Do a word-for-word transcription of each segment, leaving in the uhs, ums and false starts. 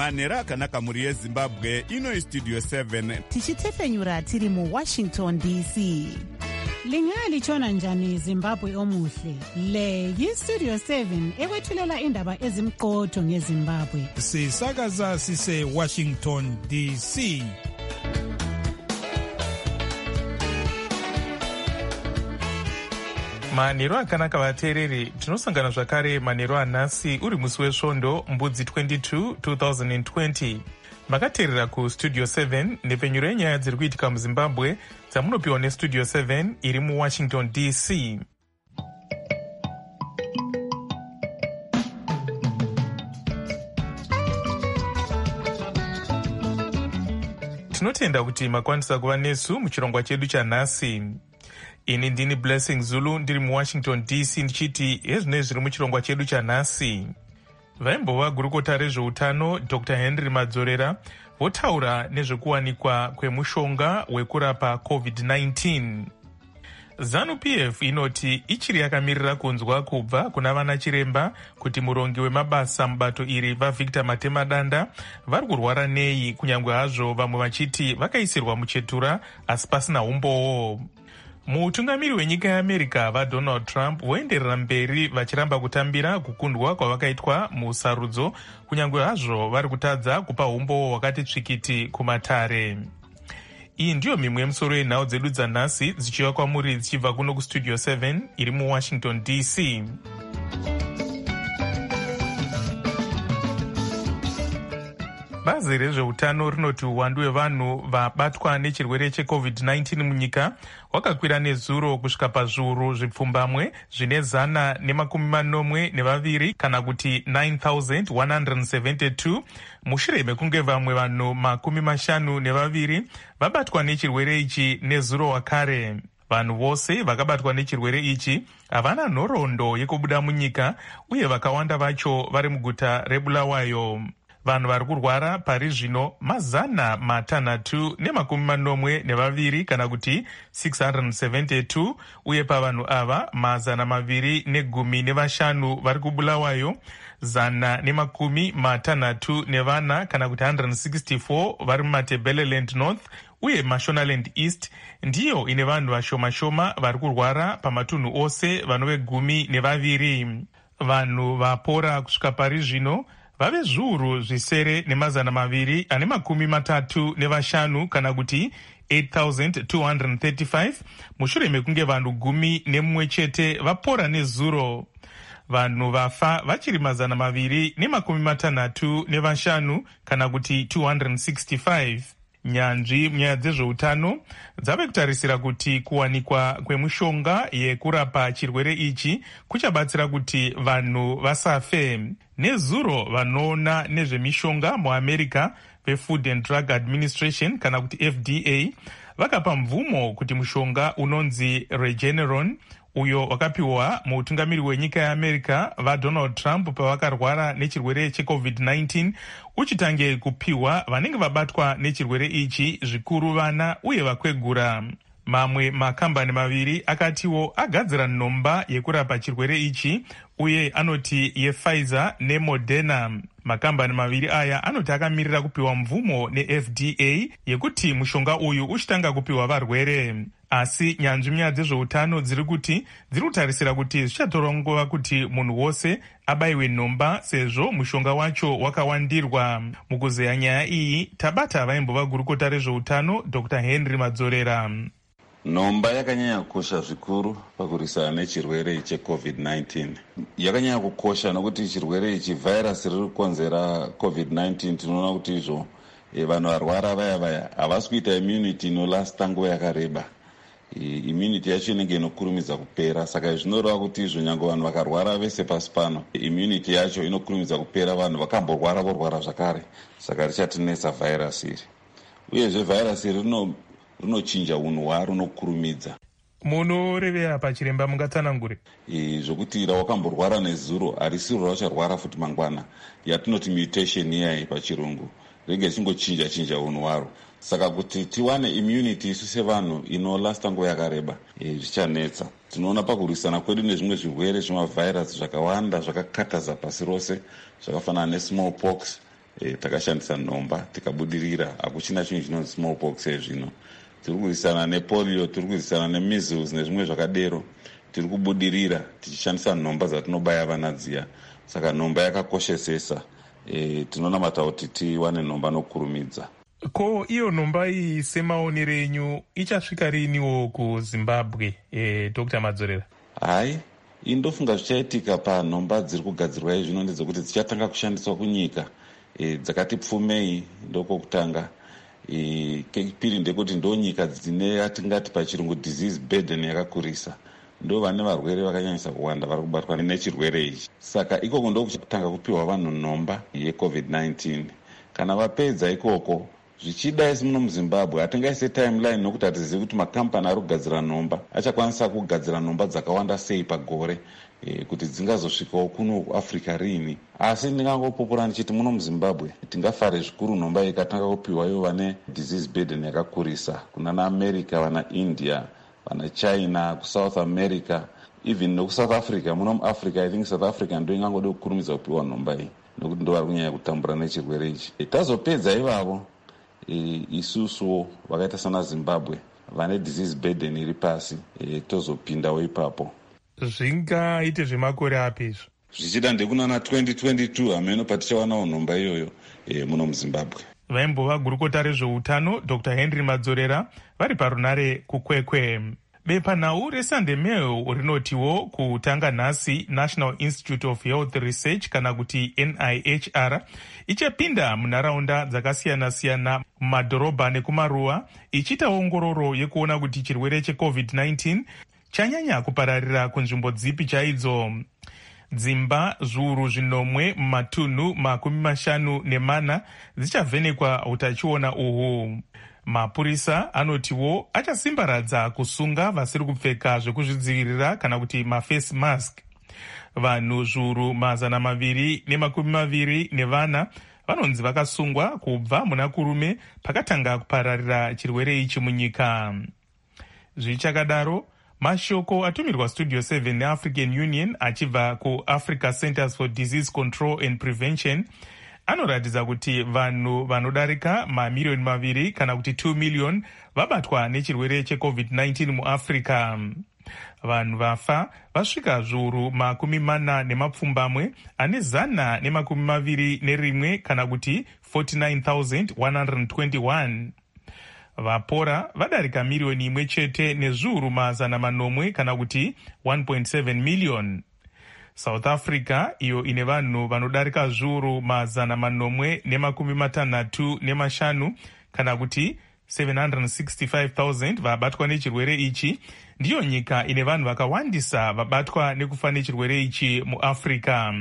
manhero akanaka mhuri yezimbabwe. Ino istudio seven tichitefenyura tiri muwashington D C. Lingalitshona njani Zimbabwe omuhle? Le yistudio seven ekwethulela indaba ezimqotho ngeZimbabwe. Sisakaza sise Washington D C. Manhero akanaka vateereri, tinosangana zvakare manhero anhasi uri musi wesvondo mbudzi twenty-two twenty twenty. Makateerera kustudio seven nepfenyuro yenyaya dziri kuitika muZimbabwe dzamunopiwa nestudio seven iri muwashington D C. Tinotenda kuti makwanisa kuva nesu muchirongwa chedu chanhasi. Ini ndini Blessing Zulu ndiri muwashington D C ndichiti hezvinoi zviri muchirongwa chedu chanhasi. Vaimbova gurukota rezveutano Doctor Henry Madzorera votaura nezvekuwanikwa kwemushonga wekurapa covid nineteen. ZANU-P F inoti ichiri yakamirira kunzwa kubva kuna vana chiremba kuti murongi wemabasa mubato iri vaVictor Matemadanda vari kurwara nei, kunyange hazvo vamwe vachiti vakaisirwa muchetura asi pasina umbowo. Mutungamiri wenyika yeAmerica vaDonald Trump voenderera mberi vachiramba kutambira kukundwa kwavakaitwa musarudzo, kunyange hazvo vari kutadza kupa umbowo hwakati tsvikiti kumatare. Iyi ndiyo mimwe yemusoro yenhau dzedu dzanhasi dzichiva kwamuri dzichibva kuno kustudio seven iri muwashington D C. Bazi rezveutano rinoti uwandu hwevanhu vabatwa nechirwere checovid nineteen munyika hwakakwira nezuro kusvika pazviuru zvipfumbamwe zvine zana nemakumi manomwe nevaviri kana kuti nine thousand one hundred seventy-two mushure mekunge vamwe vanhu makumi mashanu nevaviri vabatwa nechirwere ichi nezuro wakare. Vanhu vose vakabatwa nechirwere ichi havana nhoroondo yekubuda munyika uye vakawanda vacho vari muguta reBulawayo. Vanhu vari kurwara pari zvino mazana matanhatu nemakumi manomwe nevaviri kana kuti six hundred seventy-two uye pavanhu ava mazana maviri negumi nevashanu vari kuBulawayo, zana nemakumi matanhatu nevana kana kuti one hundred sixty-four vari muMatabeleland North uye Mashonaland East ndiyo ine vanhu vashoma-shoma vari kurwara pamatunhu ose vanove gumi nevaviri. Vanhu vapora kusvika pari zvino vave zviuru zvisere nemazana maviri ane makumi matatu nevashanu kana kuti eight thousand two hundred thirty-five mushure mekunge vanhu gumi nemumwe chete vapora nezuro. Vanhu vafa vachiri mazana maviri nemakumi matanhatu nevashanu kana kuti two hundred sixty-five. Nyanzvi munyaya dzezveutano dzave kutarisira kuti kuwanikwa kwemushonga yekurapa chirwere ichi kuchabatsira kuti vanhu vasafe. Nezuro vanoona nezvemishonga muAmerica veFood and Drug Administration kana kuti F D A vakapa mvumo kuti mushonga unonzi Regeneron uyo wakapiwa muutungamiri wenyika yeAmerica vaDonald Trump pavakarwara nechirwere checovid nineteen uchitange kupiwa vanenge vabatwa nechirwere ichi, zvikuru vana uye vakwegura. Mamwe makambani maviri akatiwo agadzira nhomba yekurapa chirwere ichi uye anoti yePfizer neModerna. Makambani maviri aya anoti akamirira kupiwa mvumo neF D A yekuti mushonga uyu uchitanga kupiwa varwere. Asi nyanzvi munyaya dzezveutano dziri kuti dziri kutarisira kuti zvichatora nguva kuti munhu wose abayiwe nhomba sezvo mushonga wacho wakawandirwa. Mukuzeya nyaya iyi tabata vaimbova gurukota rezveutano Doctor Henry Madzorera. Nhomba yakanyanya kukosha zvikuru pakurwisana nechirwere checovid nineteen. Yakanyanya kukosha nokuti chirwere ichi virus riri kukonzera covid nineteen tinoona kuti izvo e, vanhu varwara vaya vaya havasi kuita immunity inolasta nguva yakareba. E, immunity yacho inenge inokurumidza kupera, saka zvinoreva kuti izvo nyange vanhu vakarwara vese pasi pano immunity yacho inokurumidza kupera, vanhu vakamborwara vorwara zvakare, saka richatinetsa virus iri. Uyezve virus iri rino rinochinja unhu hwaro nokurumidza. Munorevera pachiremba mungatsanangure e, zvokuti rawakamborwara nezuro harisiro raucharwara futi mangwana, yatinoti mutation iyai pachirungu, rege richingochinja chinja unhu hwaro. Saka kuti tiwane immunity isu sevanhu inolasta nguva yakareba e, zvichanetsa. Tinoona pakurwisana kwedu nezvimwe zvirwere zvemavirus zvakawanda zvakakataza pasi rose zvakafanana nesmallpox e, takashandisa nhomba tikabudirira. Hakuchina chinhu chinonzi smallpox zvino. Tiri kurwisana nepolio, tiri kurwisana nemeasles nezvimwe zvakadero. Tiri kubudirira tichishandisa nhomba dzatinobaya vana dziya. Saka nhomba yakakoshesesa. E, tinonamata kuti tiwane nhomba nokurumidza. Ko iyo nhomba iyi semaonero enyu ichasvika riniwo kuZimbabwe, e, Doctor Madzorera? Hai, indofunga zvichaitika panhomba dziri kugadzirwa izvino ndedzekuti dzichatanga kushandiswa kunyika e, dzakati pfumei ndokokutanga. E, kechipiri ndekuti ndo nyika dzine atingati pachirungu disease burden yakakurisa. Ndo vane varwere vakanyanyisa kuwanda vari kubatwa nechirwere ichi. Saka ikoko ndokuchitanga kupiwa vanhu nhomba yecovid nineteen. Kana vapedza ikoko zvichida isi muno muZimbabwe hatingaise timeline nokuti hatizivi kuti makampani ari kugadzira nhomba achakwanisa kugadzira nhomba dzakawanda sei pagore e, kuti dzingazosvikawo kuno kuAfrica rini. Asi ndingangopopora ndichiti muno muZimbabwe tingafare zvikuru nhomba ikatanga kupiwa ivo vane disease burden yakakurisa kunana America, vana India, vana China, kuSouth America, even nokuSouth Africa. Muno muAfrica I think South Africa ndo ingangode kukurumidza kupiwa nhomba iyi nokuti ndo vari kunyanya kutambura nechirwere ichi. E, tazopedza ivavo e, isusu vakaita sana Zimbabwe vane disease burden iri pasi e, tozopindawo ipapo. Zvingaite zvemakore api izvo? Zvichida ndekunana twenty twenty-two hameno patichawanawo nhomba iyoyo e, muno muZimbabwe. Vaimbova gurukota rezveutano Doctor Henry Madzorera vari parunare kukwekwe. Bepanhau reSunday Mail rinotiwo kutanga nhasi National Institute of Health Research kana kuti N I H R ichapinda munharaunda dzakasiyana-siyana mumadhorobha nekumaruwa ichiita ongororo yekuona kuti chirwere checovid nineteen chanyanya kupararira kunzvimbo dzipi chaidzo. Dzimba zviuru zvinomwe mumatunhu makumi mashanu nemana dzichavhenekwa utachiona uhu. Mapurisa anotiwo achasimbaradza kusunga vasiri kupfeka zvekuzvidzivirira kana kuti mafase mask. Vanhu zviuru mazana maviri nemakumi maviri nevana vanonzi vakasungwa kubva muna kurume pakatanga kupararira chirwere ichi munyika. Zvichakadaro, mashoko atumirwa Studio seven neAfrican Union achibva kuAfrica Centers for Disease Control and Prevention anoratidza kuti vanhu vanodarika mamiliyoni maviri kana kuti two million vabatwa nechirwere checovid nineteen muAfrica. Vanhu vafa vasvika zviuru makumi mana nemapfumbamwe ane zana nemakumi maviri nerimwe kana kuti forty-nine thousand one hundred twenty-one. Vapora vadarika miliyoni imwe chete nezviuru mazana manomwe kana kuti one point seven million. South Africa iyo ine vanhu vanodarika zviuru mazana manomwe nemakumi matanhatu nemashanu kana kuti seven hundred sixty-five thousand vabatwa nechirwere ichi, ndiyo nyika ine vanhu vakawandisa vabatwa nekufa nechirwere ichi muAfrica.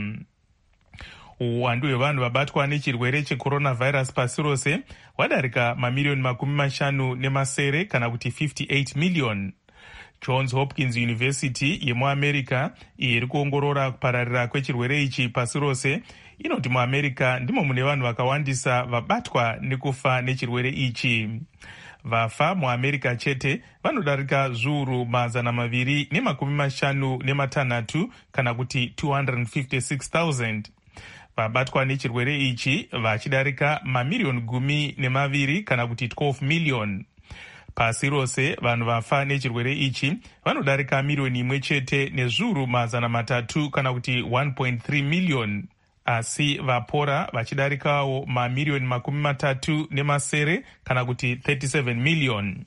Uwandu hwevanhu vabatwa nechirwere checoronavirus pasi rose wadarika mamiliyoni makumi mashanu nemasere kana kuti fifty-eight million. Johns Hopkins University yemuAmerica iri kuongorora kupararira kwechirwere ichi pasi rose inoti muAmerica ndimo mune vanhu vakawandisa vabatwa nekufa nechirwere ichi. Vafa muAmerica chete vanodarika zviuru mazana maviri nemakumi mashanu nematanhatu kana kuti two hundred fifty-six thousand. Vabatwa nechirwere ichi vachidarika mamiliyoni gumi nemaviri kana kuti twelve million. Pasi rose vanhu vafa nechirwere ichi vanodarika miliyoni imwe chete nezviuru mazana matatu kana kuti one point three million. Asi vapora vachidarikawo mamiliyoni makumi matatu nemasere kana kuti thirty-seven million.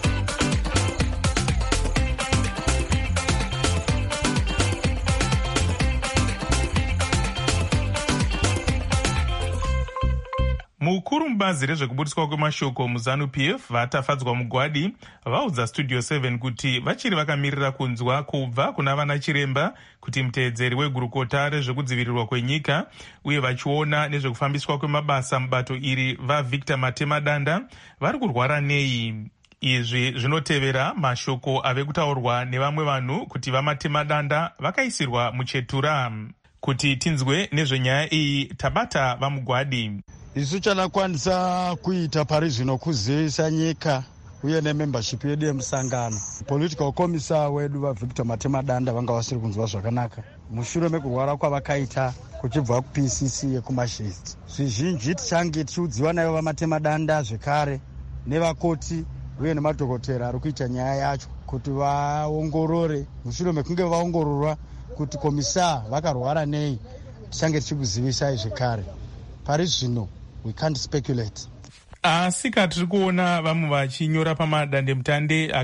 Mukuru mubazi rezvekubudiswa kwemashoko muZANU-P F vatafadzwa mugwadi vaudza Studio seven kuti vachiri vakamirira kunzwa kubva kuna vana chiremba kuti muteedzeri wegurukota rezvekudzivirirwa kwenyika uye vachiona nezvekufambiswa kwemabasa mubato iri vaVictor Matemadanda vari kurwara nei. Izvi zvinotevera mashoko ave kutaurwa nevamwe vanhu kuti vaMatemadanda vakaisirwa muchetura. Kuti tinzwe nezvenyaya iyi tabata vamugwadi. Isu chanakwanisa kuita pari zvino kuzivisa nyika uye nemembership yedu yemusangano. Political commissar wedu vaVictor Matemadanda vanga vasiri kunzwa zvakanaka. mushure mekurwara kwavakaita kuchibva ku P C C yekumashist. Zvizhinji tichange tichiudziwa nayo vamatemadanda zvekare nevakoti uye nemadhokotera ari kuita nyaya yacho kuti vaongorore. Mushure mekunge vaongororwa kuti komisa vakarwara nei, tichange tichikuzivisai zvekare. Pari zvino we can't speculate. Asi tiri kuona vamwe vachinyora pamadandemutande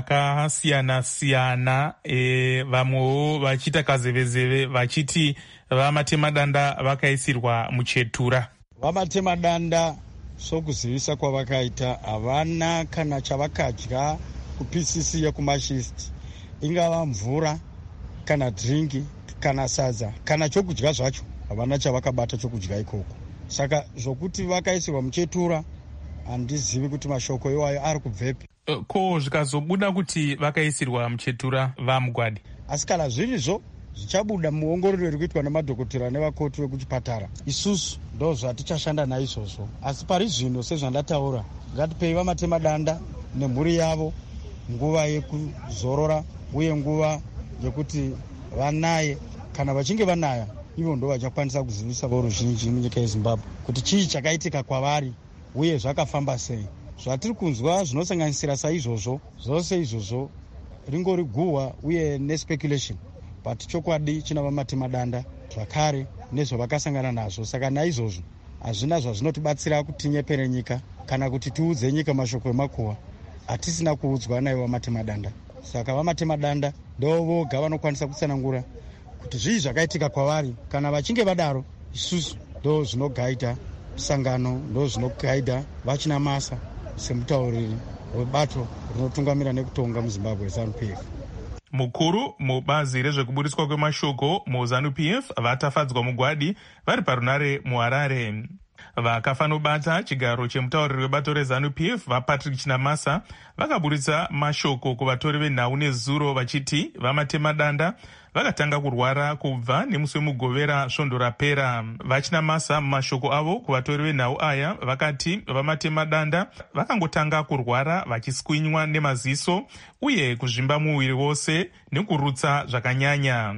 akasiyana-siyana, e, vamwewo vachiita kazevezeve vachiti vamatemadanda vakaisirwa muchetura. Vamatemadanda sokuzivisa kwavakaita havana kana chavakadya ku P C C yekumashist, ingava mvura kana dringi kana sadza kana chokudya zvacho, havana chavakabata chokudya ikoko. Saka zvokuti vakaisirwa muchetura handizivi kuti mashoko iwayo ari kubvepi. Ko zvikazobuda kuti vakaisirwa muchetura vamugwadi, asi kana zvirizvo zvichabuda muongororo iri kuitwa nemadhokotera nevakoti vekuchipatara, isusu ndo zvatichashanda naizvozvo. Asi pari zvino sezvandataura, ngatipei vamatemadanda nemhuri yavo nguva yekuzorora uye nguva yekuti vanaye. Kana vachinge vanaya, ivo ndo vachakwanisa kuzivisa voruzhinji munyika yeZimbabwe kuti chii chakaitika kwavari uye zvakafamba sei. Zvatiri kunzwa zvinosanganisira saizvozvo, zvose izvozvo ringori guhwa uye nespeculation, but chokwadi china vamatemadanda zvakare nezvavakasangana nazvo. Saka naizvozvo hazvina zvazvinotibatsira kuti tinyepere nyika kana kuti tiudze nyika mashoko emakuhwa. Hatisina kuudzwa nayo vamatemadanda. Saka vamatemadanda ndo voga vanokwanisa kutsanangura kuti zvii zvakaitika kwavari. Kana vachinge vadaro, isusu ndo zvinogaita sangano, ndo zvinogaida vachina masa semutauriri webato rinotungamira nekutonga muZimbabwe ZANU P F. Mukuru mubazi rezvekubudiswa kwemashoko muZANU P F vatafadzwa mugwadi vari parunare muHarare. Vakafanobata chigaro chemutauriri webato reZANU P F vaPatrick Chinamasa vakabudisa mashoko kuvatori venhau nezuro vachiti vamatemadanda vakatanga kurwara kubva nemusi wemugovera svondo rapera. Vachinamasa mumashoko avo kuvatori venhau aya vakati vamatemadanda vakangotanga kurwara vachiswinywa nemaziso uye kuzvimba muviri wose nekurutsa zvakanyanya.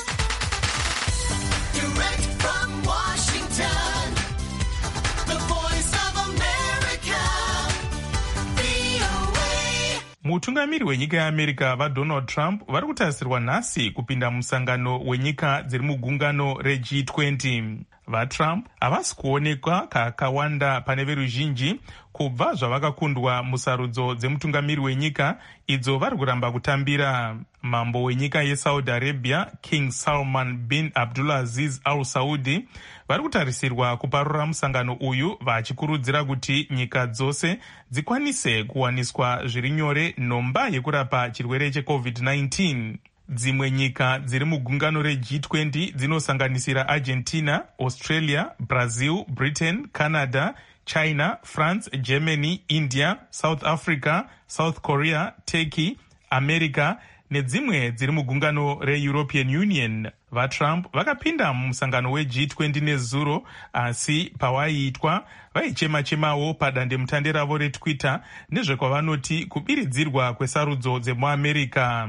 Mutungamiri wenyika yeAmerica vaDonald Trump vari kutarisirwa nhasi kupinda musangano wenyika dziri mugungano reG twenty. VaTrump havasi kuonekwa kakawanda pane veruzhinji kubva zvavakakundwa musarudzo dzemutungamiri wenyika idzo vari kuramba kutambira. Mambo wenyika yeSaudi Arabia King Salman bin Abdulaziz Al Saudi vari kutarisirwa kuparura musangano uyu vachikurudzira kuti nyika dzose dzikwanise kuwaniswa zviri nyore nhomba yekurapa chirwere cheCovid nineteen. Dzimwe nyika dziri mugungano reG twenty dzinosanganisira Argentina, Australia, Brazil, Britain, Canada, China, France, Germany, India, South Africa, South Korea, Turkey, America nedzimwe dziri mugungano reEuropean Union. VaTrump vakapinda mumusangano weG twenty nezuro, asi pawaiitwa vaichema-chemawo padandemutande ravo reTwitter nezvekwavanoti kubiridzirwa kwesarudzo dzemuAmerica.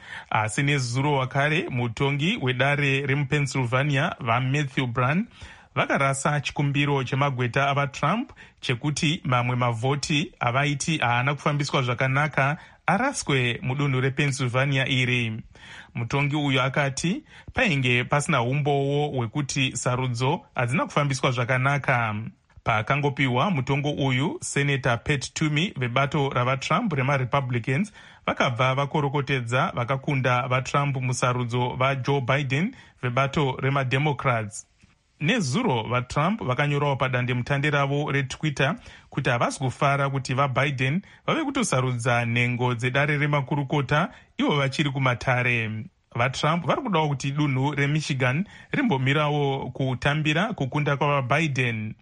Asi nezuro wakare mutongi wedare remuPennsylvania vaMatthew Brun vakarasa chikumbiro chemagweta avaTrump chekuti mamwe mavhoti avaiti haana kufambiswa zvakanaka araswe mudunhu rePennsylvania iri. Mutongi uyu akati painge pasina umbowo hwekuti sarudzo hadzina kufambiswa zvakanaka. Paakangopiwa mutongo uyu, Senator Pat Toomey vebato ravaTrump remaRepublicans vakabva vakorokotedza vakakunda vaTrump musarudzo vaJoe Biden vebato remaDemocrats. Nezuro vaTrump vakanyorawo padandemutande ravo reTwitter kuti havasi kufara kuti vaBiden vave kutosarudza nhengo dzedare remakurukota ivo vachiri kumatare. VaTrump vari kudawo kuti dunhu reMichigan rimbomirawo kutambira kukunda kwavaBiden.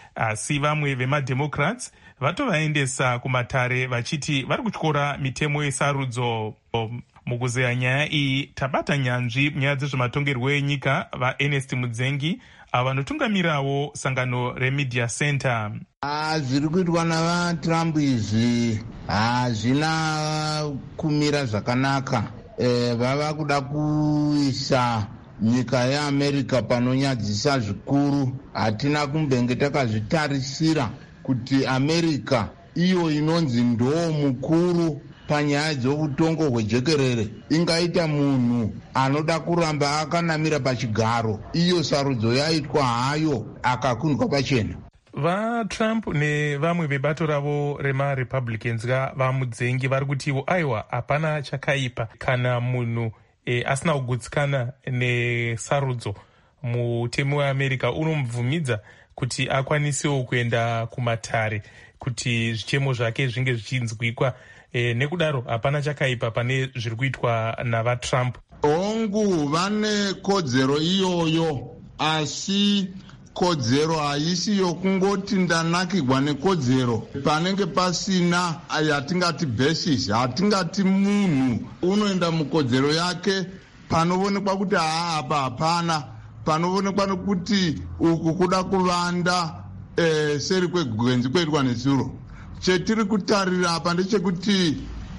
Asi vamwe vemaDemocrats vatovaendesa kumatare vachiti vari kutyora mitemo yesarudzo. Mukuzeya nyaya iyi tabata nyanzvi nyaya dzezvematongerwo enyika vaErnest Mudzengi ava vanotungamirawo sangano reMedia Center. Zviri kuitwa navaTrump izvi hazvina kumira zvakanaka. E, vava kuda kuisa nyika yeamerica panonyadzisa zvikuru. Hatina kumbenge takazvitarisira kuti america iyo inonzi ndoo mukuru panyaya dzeutongo hwejekerere ingaita munhu anoda kuramba akanamira pachigaro. Iyo sarudzo yaitwa hayo akakundwa pachena. vatrump nevamwe vebato ravo remarepublicans vamudzengi vari kutiwo aiwa hapana chakaipa kana munhu e, asina kugutsikana nesarudzo. Mutemi weamerica unomubvumidza kuti akwanisewo kuenda kumatare kuti zvichemo zvake zvinge zvichinzwikwa. E, nekudaro hapana chakaipa pane zviri kuitwa navatrump. Hongu vane kodzero iyoyo, asi kodzero haisi yokungoti ndanakigwa nekodzero panenge pasina yatingati basis. Hatingati munhu unoenda mukodzero yake panoonekwa kuti haa apa hapana, panoonekwa nekuti uku kuda kuvanda e, seri kwegwenzi kweitwa nezuro. Chetiri kutarira apa ndechekuti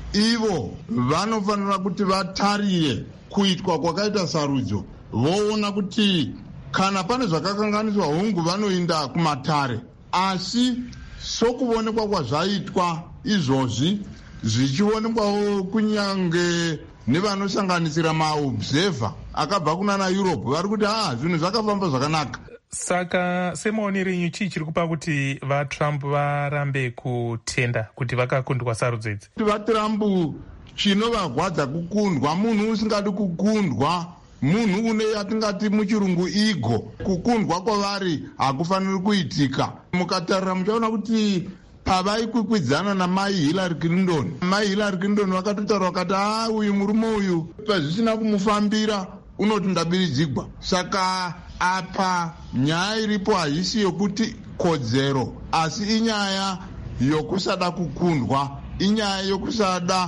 ivo vanofanira kuti vatarire kuitwa kwakaita sarudzo, voona kuti kana pane zvakakanganiswa hongu vanoenda kumatare. Asi sokuonekwa kwazvaitwa izvozvi zvichionekwawo kunyange nevanosanganisira maobserver akabva kunana Europe vari kuti haa zvinhu zvakafamba zvakanaka. Saka semaonero enyu chii chiri kupa kuti vatrump varambe kutenda kuti vakakundwa sarudzo idzi? VaTrump chinovagwadza kukundwa, munhu usingadi kukundwa, munhu une yatingati muchirungu ego. Kukundwa kwavari hakufaniri kuitika. Mukatarira muchaona kuti pavaikwikwidzana namai Hillary Clinton, mai Hillary Clinton vakatotaura vakati haa uyu murume uyu pazvisina kumufambira unoti ndabiridzigwa. Saka apa nyaya iripo haisi yokuti kodzero, asi inyaya yokusada kukundwa, inyaya yokusada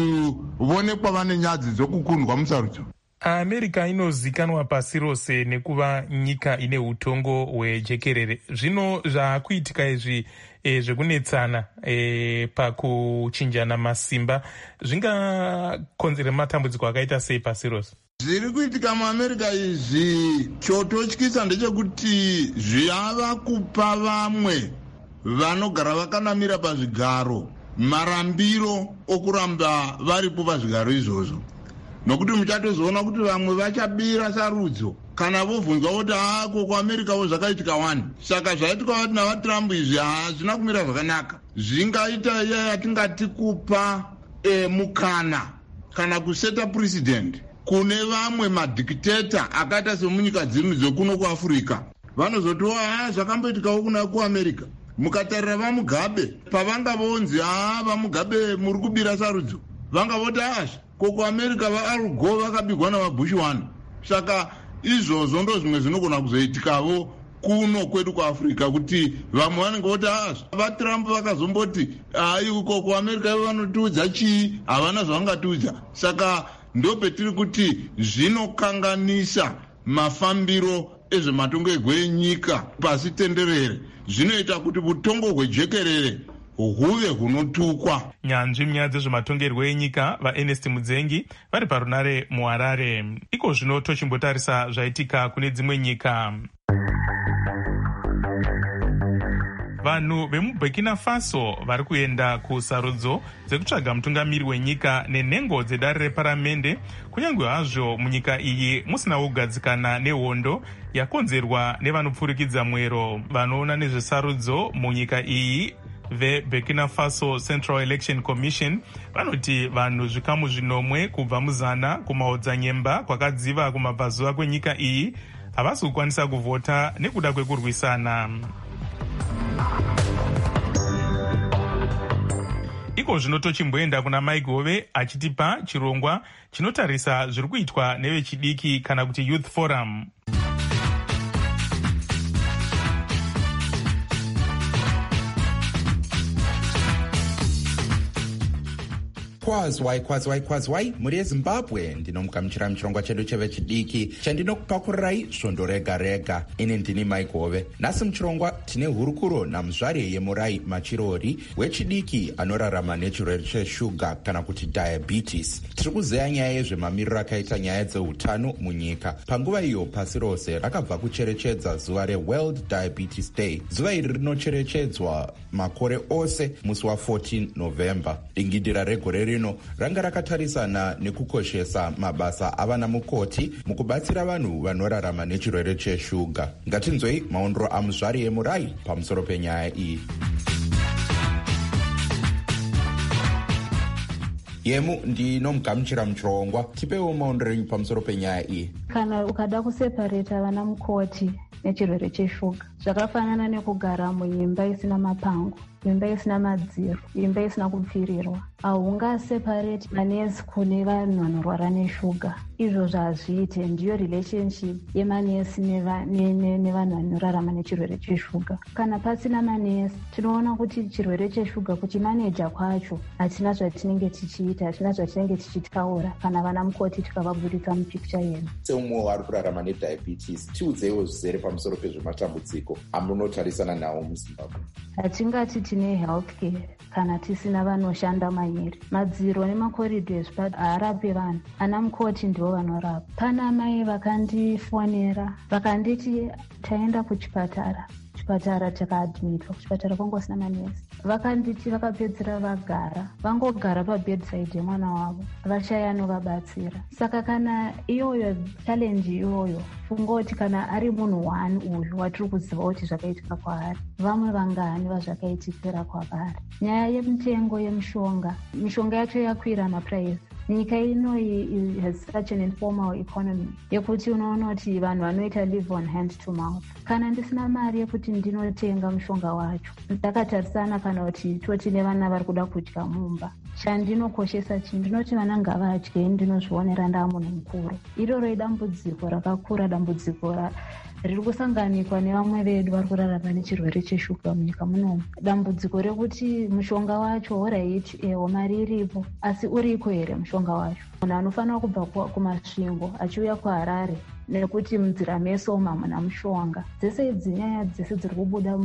kuonekwa vane nyadzi dzokukundwa musarudzo. America inozikanwa pasi rose nekuva nyika ine utongo hwejekerere. Zvino zvakuitika izvi e, zvekunetsana e, pakuchinjana masimba zvingakonzera matambudziko akaita sei pasi rose? Zviri kuitika muAmerica izvi chototyisa ndechekuti zvava kupa vamwe vanogara vakanamira pazvigaro marambiro okuramba varipo pazvigaro izvozvo, nokuti muchatozoona kuti vamwe vachabira sarudzo kana vobvunzwa kuti haako kuAmericawo zvakaitika wani. Saka zvaitika vati navaTrump izvi hazvina kumira zvakanaka. Zvingaita iya yatingati kupa e, mukana kana kuseta president kune vamwe madhikiteta akaita semunyika dzimwe dzekuno kuAfrica. Vanozotiwa haa zvakamboitikawo kuna kuAmerica. Mukatarira vaMugabe pavanga vonzi haa vaMugabe muri kubira sarudzo, vanga voti asha ko kuAmerica vaAl Gore vakabigwa navaBush one. Saka izvozvo ndo zvimwe zvinogona kuzoitikawo kuno kwedu kuAfrica, kuti vamwe vanenge voti asha vaTrump vakazomboti hai uko kuAmerica ivo vanotiudza chii, havana zvavangatiudza. Saka ndo petiri kuti zvinokanganisa mafambiro ezvematongo enyika pasi tenderere. Zvinoita kuti utongo hwejekerere huve hunotukwa. Nyanzvi munyaya dzezvematongerwo enyika vaErnest Mudzengi vari parunare muHarare. Iko zvino tochimbotarisa zvaitika kune dzimwe nyika. Vanhu vemuBurkina Faso vari kuenda kusarudzo dzekutsvaga mutungamiri wenyika nenhengo dzedare reparamende, kunyange hazvo munyika iyi musina kugadzikana nehondo yakonzerwa nevanopfurikidza mwero. Vanoona nezvesarudzo munyika iyi veBurkina Faso Central Election Commission vanoti vanhu zvikamu zvinomwe kubva muzana kumaodzanyemba kwakadziva kumabvazuva kwenyika iyi havasi kukwanisa kuvhota nekuda kwekurwisana. Iko zvino tochimboenda kuna Mike Hove achitipa chirongwa chinotarisa zviri kuitwa nevechidiki kana kuti Youth Forum. kwazwai kwazwai kwazwai muri yezimbabwe ndinomugamuchira muchirongwa chedu chevechidiki chandinokupakurirai svondo rega rega. Ini ndini Maikove. Nhasi muchirongwa tine hurukuro namuzvare yemurai Machirori wechidiki anorarama nechirwere cheshuga kana kuti diabetes. Tiri kuzeya nyaya yezvemamiriro akaita nyaya dzeutano munyika. Panguva iyo pasi rose rakabva kucherechedza zuva reWorld Diabetes Day. Zuva iri rinocherechedzwa makore ose musi wa14 November. Dingidira regore rino ranga rakatarisana nekukoshesa mabasa avana mukoti mukubatsira vanhu vanorarama nechirwere cheshuga. Ngatinzwei maondro amuzvari yemurai pamusoro penyaya iyi. Yemu ndinomugamuchira muchirongwa, tipewo maondro enyu pamusoro penyaya iyi. Kana ukada kuseparata vana mukoti nechirwere cheshuga zvakafanana nekugara muimba isina mapango, imba isina madziro, imba isina kupfirirwa. Haungaseparate manesi kune vanhu vanorwara neshuga. Izvozvo hazviite. Ndiyo relationship yemanesi nevanhu vanorarama nechirwere cheshuga. Kana pasina manesi tinoona kuti chirwere cheshuga kuchimaneja kwacho hatina zvatinenge tichiita, hatina zvatinenge tichitaura kana vana mukoti tikavabudisa mupikicha yedu. Seumwe wari kurarama nediabetes, tiudzeiwo zvizere pamusoro pezvematambudziko amunotarisana nawo muZimbabwe. Hatingati tine healthcare kana tisina vanoshanda manyeri. Madziro nemakoridhezi haarapi vanhu. Ana mukoti ndivo vanorapa. Pana mai vakandifonera vakanditi taenda kuchipatara. Kuchipatara takaadmitwa. Kuchipatara kwangosina manesi. Vakanditi vakapedzera vagara. Vangogara pabedside yemwana wavo. Vashaya anovabatsira. Saka kana iyoyo challenge iyoyo, fungoti kana ari munhu one uyu watiri kuziva kuti zvakaitika kwaari, vamwe vangani vazvakaitikira kwavari. Nyaya yemutengo yemushonga, mishonga yacho yakwira maprice. Nyika ino has such an informal economy yekuti unoona kuti vanhu vanoita live on hand to mouth. Kana ndisina mari yekuti ndinotenga mushonga wacho, ndakatarisana kana kuti toti nevana vari kuda kudya mumba, chandinokoshesa chi ndinoti vana ngavadye, ndinozvionera ndamunhu mukuru. Iroro idambudziko rakakura, dambudziko riri kusanganikwa nevamwe vedu vari kurarama nechirwere cheshuga munyika munomu. Dambudziko rekuti mushonga wacho oraiti ewo mari iripo, asi uriko here mushonga wacho? Munhu anofanira kubva kumasvingo achiuya kuHarare nekuti munzira meso mamuna mushonga. Dzese idzi nyaya dzese dziri kubuda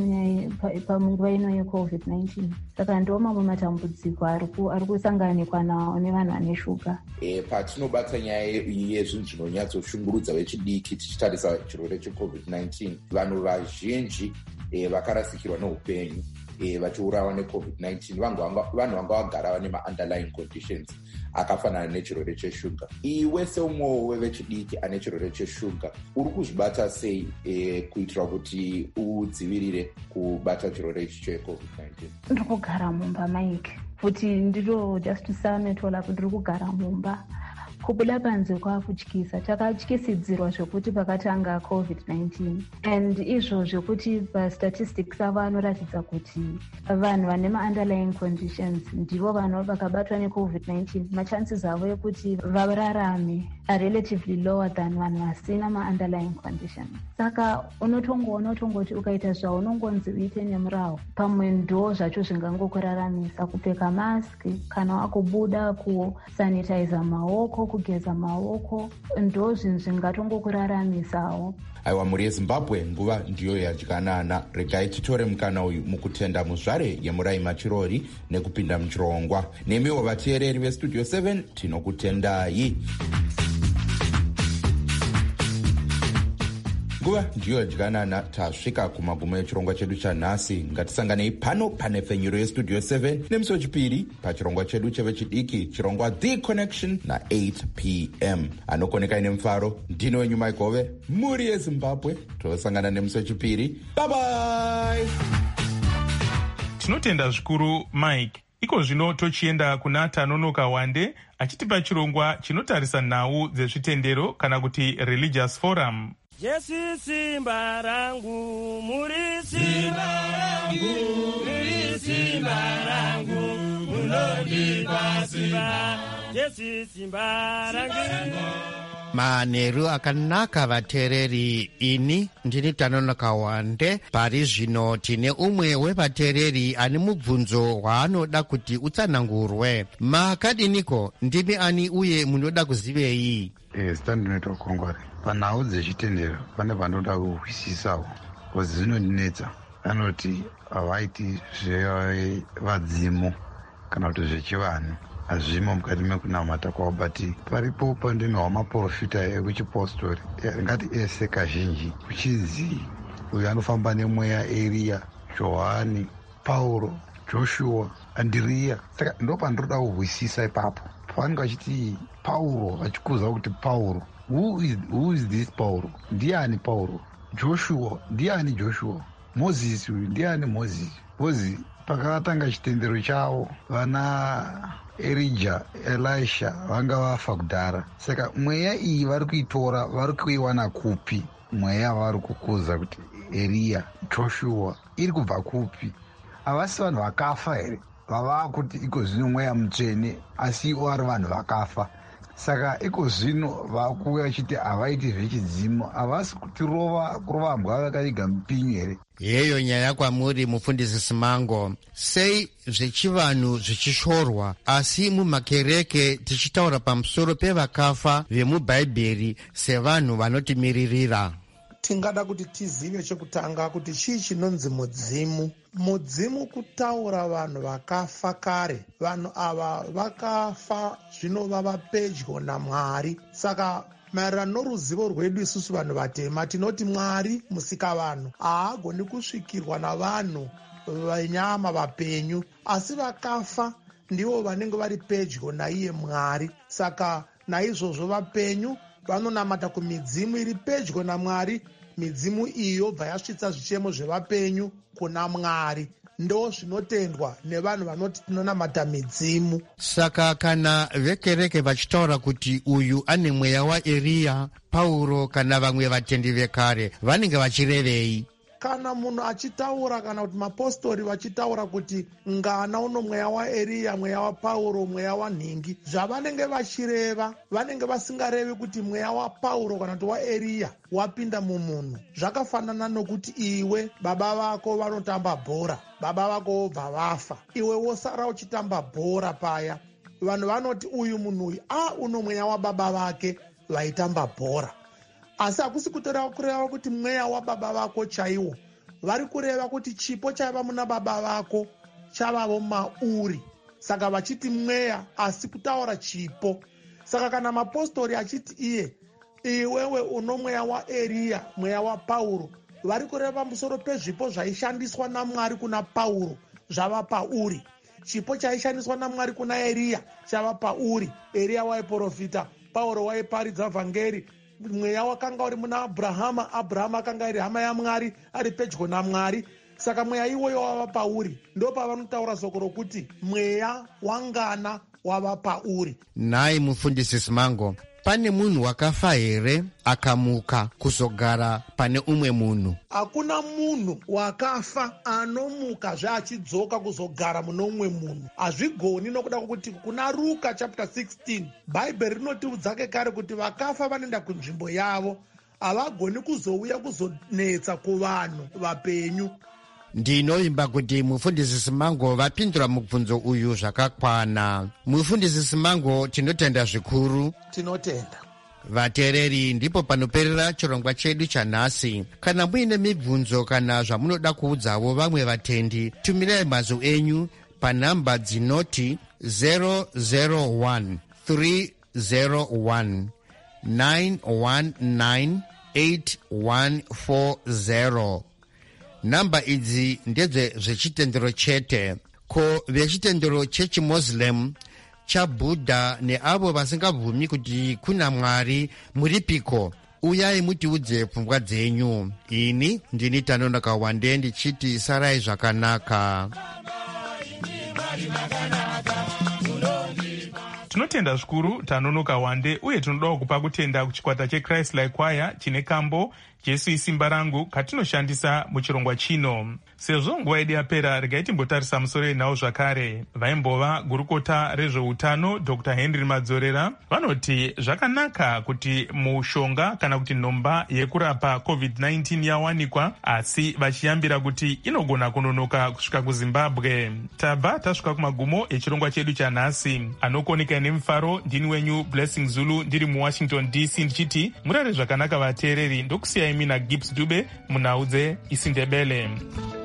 panguva ino yecovid nineteen. Saka ndiwo mamwe matambudziko ari kusanganikwa nawo nevanhu vane shuga. E, patinobata nyaya yezvinhu zvinonyatsoshungurudza vechidiki tichitarisa chirwere checovid nineteen, vanhu vazhinji e, vakarasikirwa neupenyu e, vachiurawa necovid nineteen. Vanhu vanga vagara vane ma-underlying conditions akafanana nechirwere cheshuga. Iwe seumwe wevechidiki ane chirwere cheshuga uri kuzvibata sei e, kuitira kuti udzivirire kubata chirwere ichi checovid nineteen? Ndiri kugara mumba, Mike. Kuti ndiro just to summit all up, ndiri kugara mumba. Kubuda panze kwakutyisa. Takatyisidzirwa zvekuti pakatanga covid nineteen, and izvo zvekuti pastatistics avo anoratidza kuti vanhu vane ma-underlying conditions ndivo vanhu vakabatwa necovid nineteen, machances avo ekuti vararame are relatively lower than vanhu vasina ma-underlying conditions. Saka unotongoona utongoti ukaita zvaunongonzi uite nemurawo, pamwe ndo zvacho zvingangokuraramisa. Kupfeka maski, kana wakubuda kusanitiza maoko, kugeza maoko, ndo zvinhu zvingatongokuraramisawo. Aiwa, muri yeZimbabwe nguva ndiyo yadyanana. Regai titore mukana uyu mukutenda muzvare yemurai Machirori nekupinda muchirongwa. Nemiwo vateereri vestudio seven tinokutendai. Nguva ndiyo yadyanana, tasvika kumagumo echirongwa chedu chanhasi. Ngatisanganei pano panefenyuro yestudio seven nemusi wechipiri pachirongwa chedu chevechidiki, chirongwa The Connection na eight p m. Anokoneka ine mufaro, ndino wenyu Maikove, muri yeZimbabwe. Tosangana nemusi wechipiri. Bye bye. Tinotenda zvikuru Mike. Iko zvino tochienda kuna Tanonoka Wande achitipa chirongwa chinotarisa nhau dzezvitendero kana kuti religious forum. Jesu simba rangu, muri simba rangu, muri simba rangu, munondipa simba. Jesu simba rangu. manheru akanaka vateereri. ini ndini Tanonoka Wande. Pari zvino tine umwe wevateereri ane mubvunzo hwaanoda kuti utsanangurwe. Makadiniko, ndimi ani uye munoda kuzivei? Eh, zita ndinoita ukongwari. Panhau dzechitendero pane vanoda kuhwisisawo, kozi zvinondinetsa. Vanoti havaiti zvevadzimu kana kuti zvechivanhu hazvimo mukati mekunamata kwavo, but paripo pandinohwa maprofita ekuchipostori ngati ese kazhinji kuchizi uyu anofamba nemweya Eria, Johani, Pauro, Joshua, Andiriya. Saka ndo pandoda kuhwisisa ipapo pavanenge vachiti Pauro, vachikuza kuti Pauro, who is, who is this Pauro? Ndiani Pauro? Joshua, ndiani Joshua? Moses, ndiani Moses? Kozi pakatanga chitendero chavo vana Elijah, Elisha vanga vafa kudhara. Saka mweya iyi vari kuitora vari kuiwana kupi? Mweya vari kukuza kuti Eria, Joshua iri kubva kupi? Havasi vanhu vakafa here vava kuti iko zvino mweya mutsvene, asi ivo vari vanhu vakafa. Saka iko zvino vakuuya vachiti havaiti zvechidzimu, havasi kutirova kurova mbwa vakaiga mupinyu here. Yeyo nyaya kwamuri mufundisi Simango. Sei zvechivanhu zvichishorwa asi mumakereke tichitaura pamusoro pevakafa vemubhaibheri sevanhu vanotimiririra? Tingada kuti tizive chekutanga kuti chii chinonzi mudzimu. Mudzimu kutaura vanhu vakafa kare. Vanhu ava vakafa zvino vava pedyo naMwari. Saka maererano noruzivo rwedu isusu vanhu vatema tinoti Mwari musika vanhu haagoni kusvikirwa navanhu venyama vapenyu, asi vakafa ndivo vanenge vari pedyo naiye Mwari. Saka naizvozvo vapenyu vanonamata kumidzimu iri pedyo naMwari. Midzimu iyo yobva yasvitsa zvichemo zvevapenyu kuna Mwari. Ndo zvinotendwa nevanhu vanoti tinonamata midzimu. Saka kana vekereke vachitaura kuti uyu ane mweya waEriya, Pauro kana vamwe vatendi vekare, vanenge vachirevei? Kana munhu achitaura kana kuti mapostori vachitaura kuti ngana uno mweya waEriya, mweya waPauro, mweya wanhingi, zvavanenge vachireva vanenge vasingarevi kuti mweya waPauro kana kuti waEriya wapinda mumunhu. Zvakafanana nokuti iwe baba vako vanotamba bhora, baba vako vobva vafa, iwe wosara uchitamba bhora paya. Vanhu vanoti uyu munhu uyu a uno mweya wababa vake vaitamba bhora. Asi hakusi kutoreva kureva kuti mweya wababa vako chaiwo. Vari kureva kuti chipo chaiva muna baba vako chavavo mauri. Saka vachiti mweya asi kutaura chipo. Saka kana mapostori achiti iye iwewe uno mweya waEriya, mweya waPauro, vari kureva pamusoro pezvipo zvaishandiswa naMwari kuna Pauro zvava pauri. Chipo chaishandiswa naMwari kuna Eriya chava pauri. Eriya waiprofita, Pauro waiparidza vhangeri. Mweya wakanga uri muna Abrahama, Abrahama akanga ari hama yaMwari, ari pedyo naMwari. Saka mweya iwoyo wava pauri. Ndo pavanotaura soko rokuti mweya wangana wava pauri. Nai mufundisi Simango, pane munhu wakafa here akamuka kuzogara pane umwe munhu? Hakuna munhu wakafa anomuka zvaachidzoka kuzogara muno umwe munhu. Hazvigoni nokuda kwokuti kuna Ruka chapter sixteen Bhaibheri rinotiudza kare kuti vakafa vanoenda kunzvimbo yavo, havagoni kuzouya kuzonetsa kuvanhu vapenyu. Ndinoimba kuti mufundisi Simango vapindura mubvunzo uyu zvakakwana. Mufundisi Simango, tinotenda zvikuru. Tinotenda. Vateereri, ndipo panoperera chirongwa chedu chanhasi. Kana muine mibvunzo kana zvamunoda kuudzawo vamwe vatendi, tumirai mazwi enyu panhamba dzinoti zero zero one three zero one nine one nine eight one four zero. Namba idzi ndedze zvechitendero chete. Ko vechitendero chechiMuslim, chaBudha neavo vasingabvumi kuti kuna Mwari muripiko? Uyai mutiudze pfungwa dzenyu. Ini ndini Tanonoka Wande ndichiti sarai zvakanaka. Tinotenda zvikuru Tanonoka Wande, uye tinodawo kupa kutenda kuchikwata cheChrist Like Choir chine kambo jesu isimba rangu katinoshandisa muchirongwa chino. Sezvo nguva yedu yapera, regai timbotarisa musoro yenhau zvakare. Vaimbova gurukota rezveutano Dr Henry Madzorera vanoti zvakanaka kuti mushonga kana kuti nhomba yekurapa covid nineteen yawanikwa, asi vachiyambira kuti inogona kunonoka kusvika kuZimbabwe. Tabva tasvika kumagumo echirongwa chedu chanhasi. Anokoneka nemufaro ndini wenyu Blessing Zulu ndiri muWashington D C ndichiti murare zvakanaka vateereri, ndokusiyai mina Gibbs Dube munhau dzeIsindebele.